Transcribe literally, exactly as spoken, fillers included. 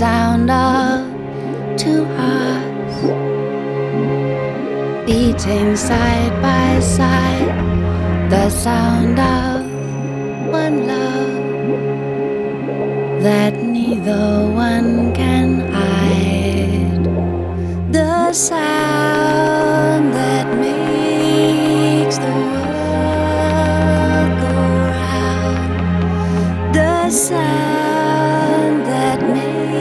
sound of two hearts beating side by side, the sound of one love that neither one